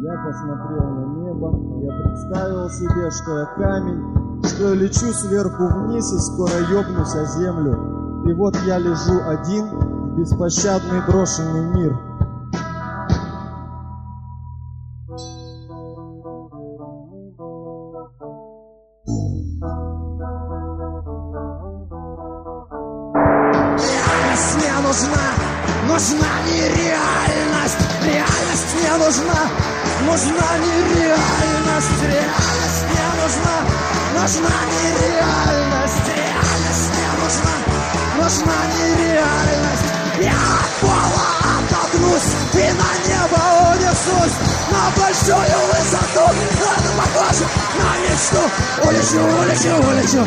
Я посмотрел на небо, я представил себе, что я камень, что я лечу сверху вниз и скоро ёбнусь о землю. И вот я лежу один в беспощадный брошенный мир. Реальность мне нужна нереальность. Реальность мне нужна нереальность. Реальность мне нужна нереальность. Реальность мне нужна нереальность. Я от пола оттолкнусь и на небо унесусь на большую высоту. Это похоже на мечту. Улечу.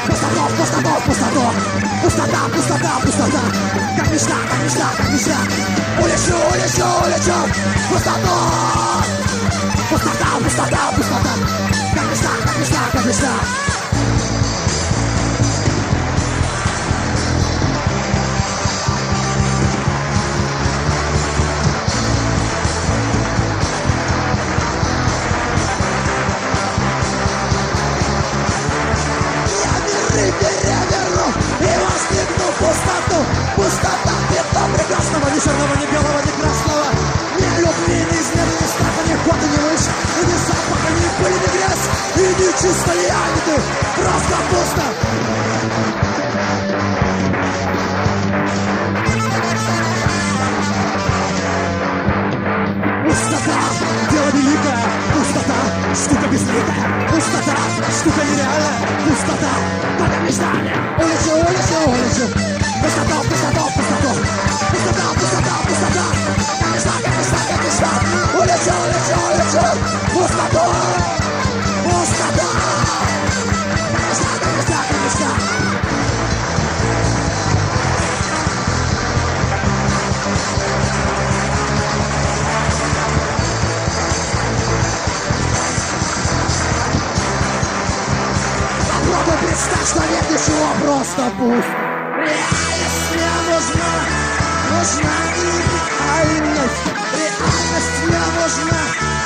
Пустота. Как мечта. Улечу. Пустота. Как мечта. Переверну и возникну пустоту. Пустота пятно прекрасного, ни черного, ни белого, ни красного. Ни любви, ни измены, ни страха, ни охоты, ни мышь, и ни запаха, ни пыли, ни грязь, и ни чисто реалити. Просто пусто. Пустота, дело великое. Пустота, штука безликая. Пустота, штука нереальная. Пустота, только мечтание. Улечу. Пустота. Как мечта. Улечу. Пустота. Как мечта. Попробуй представь, что нет ничего, просто пусть. Реальность мне нужна нереальность. Реальность мне нужна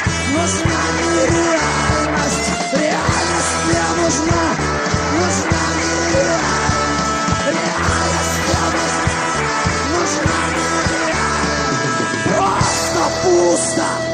нереальность. Реальность мне нужна нереальность. Реальность мне нужна нереальность. Просто пусто.